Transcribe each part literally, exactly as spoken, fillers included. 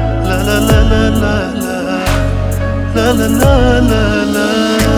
لا لا لا لا لا لا لا لا لا.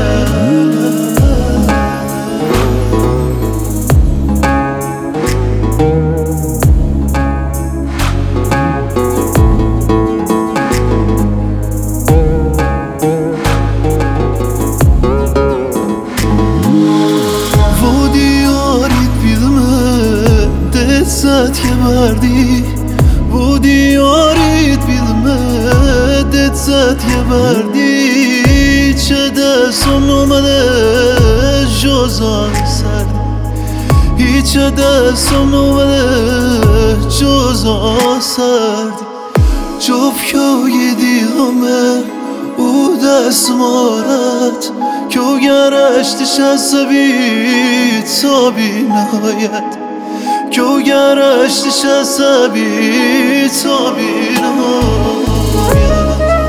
يبردي بودي أريد بالمدد زاد يبردي شده سنو مده جوزان سرد هیچ دستم نومده جوزان سرد جفت که دیدمه او دست مارد که گرشتش از سبی تا بی نهایت که گرشتش از سبی تا بی نهایت.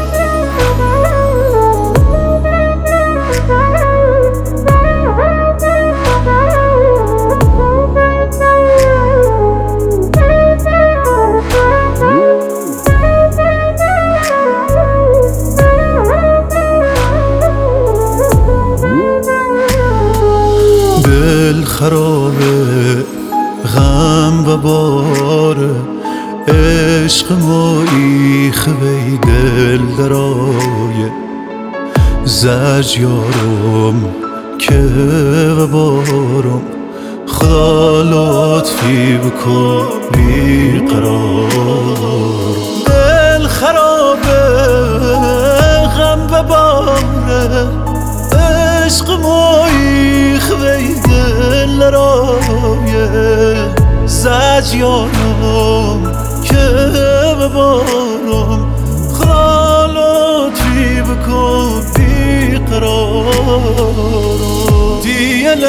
دل خرابه غم و باره عشق مایی خوی دل درایه زج یارم که و بارم خدا لطفی بکن بی قرار. دل خرابه غم و باره عشق مایی خوی دل درایه زج یارم که ببارم خدا لطفی بکن بی قرار. دیل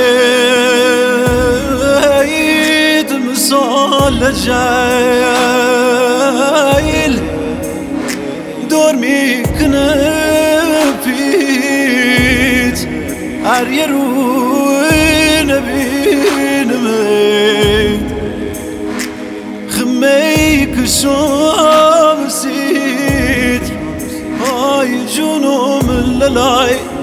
عید مثال جیل دور میکنه پیت هر یه روی نبینمه خمی کشم سید آی جونم للای